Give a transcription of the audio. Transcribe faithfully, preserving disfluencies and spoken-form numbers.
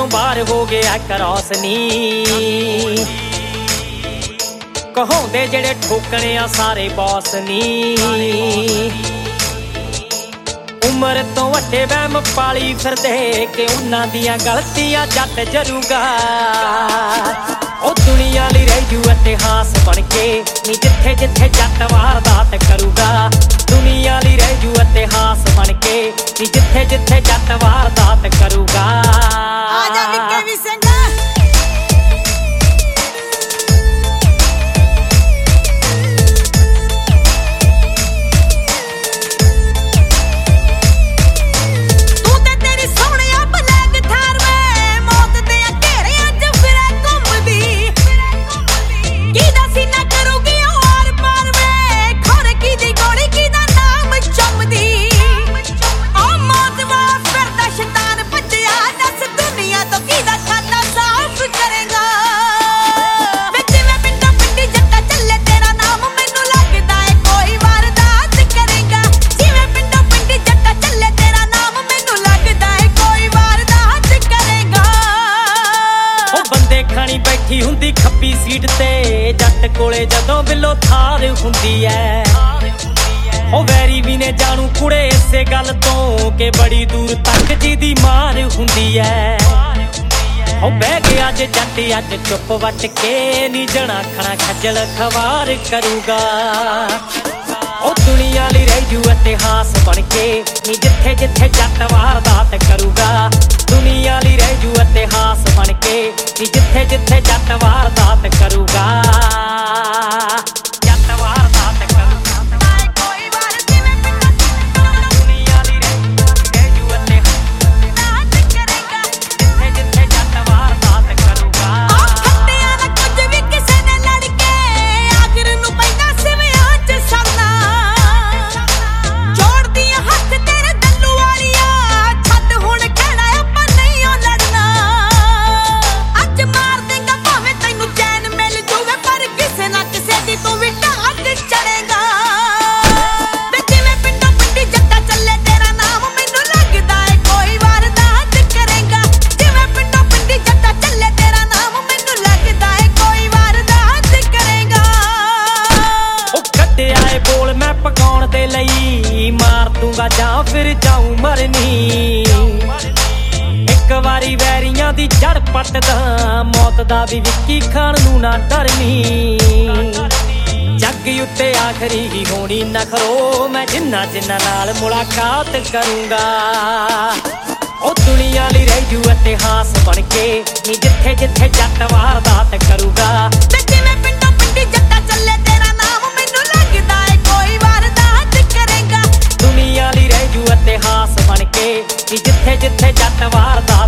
ਤੋਂ ਬਾਹਰ ਹੋ ਗਿਆ ਕਰੌਸ ਨੀ। ਕਹਾਉਂਦੇ ਜਿਹੜੇ ਠੋਕਣੇ ਆ ਸਾਰੇ ਬੌਸ ਨੀ। ਉਮਰ ਤੋਂ ਵੱਡੇ ਵਹਿਮ ਪਾਲੀ ਫਿਰਦੇ ਕਿ ਉਹਨਾਂ ਦੀਆਂ ਗਲਤੀਆਂ ਜੱਟ ਜਰੂਗਾ। ਉਹ ਦੁਨੀਆ ਲਈ ਰਹਿ ਜੂ ਇਤਿਹਾਸ ਬਣ ਕੇ ਨੀ ਜਿੱਥੇ ਜਿੱਥੇ ਜੱਟ ਵਾਰਦਾਤ ਕਰੂਗਾ। ਦੁਨੀਆ ਲਈ ਰਹਿ ਜੂ ਇਤਿਹਾਸ ਬਣ ਕੇ ਨੀ ਜਿੱਥੇ ਜਿੱਥੇ ਜੱਟ ਵਾਰਦਾਤ ਕਰੂਗਾ। ਆ ਜਾ ਨਿੱਕੇ ਵੀ ਸਿੰਘ ਬੈਠੀ ਹੁੰਦੀ ਖੱਬੀ ਸੀਟ ਤੇ ਜੱਟ ਕੋਲੇ ਜਦੋਂ ਬਿੱਲੋ ਥਾਰ ਹੁੰਦੀ ਐ। ਉਹ ਵੈਰੀ ਵੀ ਨੇ ਜਾਣੂ ਕੁੜੇ ਇਸੇ ਗੱਲ ਤੋਂ ਕਿ ਬੜੀ ਦੂਰ ਤੱਕ ਜਿਹਦੀ ਮਾਰ ਹੁੰਦੀ ਐ। ਉਹ ਬਹਿ ਗਿਆ ਜੇ ਜੱਟ ਅੱਜ ਚੁੱਪ ਵੱਟ ਕੇ ਨੀ ਜਣਾ ਖਣਾ ਖੱਜਲ ਖਵਾਰ ਕਰੂਗਾ। ਉਹ ਦੁਨੀਆ ਲਈ ਰਹਿ ਜੂ ਇਤਿਹਾਸ ਬਣ ਕੇ ਨੀ ਜਿੱਥੇ ਜਿੱਥੇ ਜੱਟ ਵਾਰਦਾਤ ਕਰੂਗਾ। ਦੁਨੀਆ ਲਈ ਰਹਿ ਜੂ ਇਤਿਹਾਸ ਬਣ ਕੇ ਨੀ ਜਿੱਥੇ ਜਿੱਥੇ ਜੱਟ ਵਾਰਦਾਤ ਕਰੂਗਾ। ਜੱਟ ਵਾਰਦਾਤ ਕਰੂਗਾ। ਕੋਈ ਵਾਰ ਜਿਵੇਂ ਦੁਨੀਆ ਲਈ ਰਹਿ ਜੂ ਇਤਿਹਾਸ ਕਰੇਗਾ ਜਿੱਥੇ ਜਿੱਥੇ ਜੱਟ ਵਾਰਦਾਤ ਕਰੂਗਾ। ਖੱਟਿਆਂ ਦਾ ਕੁਝ ਵੀ ਕਿਸੇ ਨੇ ਲੜ ਕੇ ਆਖਰ ਨੂੰ ਪੈਂਦਾ ਸਿਵਿਆਂ ਚ ਸਰਨਾ। ਜੋੜਦੀਆਂ ਹੱਥ ਤੇਰੇ ਦੱਲੂ ਵਾਲੀਆ ਛੱਡ ਹੁਣ ਕਹਿਣਾ ਆਪਾਂ ਨਹੀਂ ਓ ਲੜਨਾ। ਅੱਜ ਮਾਰ ਦੇਂਗਾ ਭਾਵੇਂ ਤੈਨੂੰ ਚੈਨ ਮਿਲ ਜੂਵੇ ਪਰ ਕਿਸੇ ਨਾ ਕਿਸੇ ਦੀ ਤੂੰ ਵੀ ਢਾਟ ਚੜੇਗਾ। ਵੇ ਜਿਵੇਂ ਪਿੰਡੋਂ ਪਿੰਡੀ ਜੱਟਾ ਚੱਲੇ ਤੇਰਾ ਨਾਮ ਮੈਨੂੰ ਲੱਗਦਾ ਏ ਕੋਈ ਵਾਰਦਾਤ ਕਰੇਗਾ। ਜਿਵੇਂ ਪਿੰਡੋਂ ਪਿੰਡੀ ਜੱਟਾ ਚੱਲੇ ਤੇਰਾ ਨਾਮ ਮੈਨੂੰ ਲੱਗਦਾ ਏ ਕੋਈ ਵਾਰਦਾਤ ਕਰੇਗਾ। ਉਹ ਕੱਢਿਆ ਏ ਬੋਲ ਮੈਂ ਪਕਾਉਣ ਦੇ ਲਈ ਮਾਰ ਦੂੰਗਾ ਜਾਂ ਫਿਰ ਜਾਊਂ ਮਰਨੀ। ਇੱਕ ਵਾਰੀ ਵੈਰੀਆਂ ਦੀ ਜੜ ਪੱਟਦਾ ਮੌਤ ਦਾ ਵੀ ਵਿੱਕੀ ਖਾਨ ਨੂੰ ਨਾ ਡਰਨੀ। ਜੱਗ ਉੱਤੇ ਆਖਰੀ ਹੀ ਹੋਣੀ ਨਖਰੋ ਮੈਂ ਜਿੰਨਾ ਜਿੰਨਾ ਨਾਲ ਮੁਲਾਕਾਤ ਕਰੂੰਗਾ। ਉਹ ਦੁਨੀਆ ਲਈ ਰਹਿ ਜੂ ਇਤਿਹਾਸ ਬਣ ਕੇ ਨੀ ਜਿੱਥੇ ਜਿੱਥੇ ਜੱਟ ਵਾਰਦਾਤ ਕਰੂਗਾ। ਤੇ ਜਿਵੇਂ ਪਿੰਡੋਂ ਪਿੰਡੀ ਜੱਟਾ ਚੱਲੇ ਤੇਰਾ ਨਾਮ ਮੈਨੂੰ ਲੱਗਦਾ ਏ ਕੋਈ ਵਾਰਦਾਤ ਕਰੇਗਾ। ਦੁਨੀਆ ਲਈ ਰਹਿ ਜੂ ਇਤਿਹਾਸ ਬਣ ਕੇ ਨੀ ਜਿੱਥੇ ਜਿੱਥੇ ਜੱਟ ਵਾਰਦਾਤ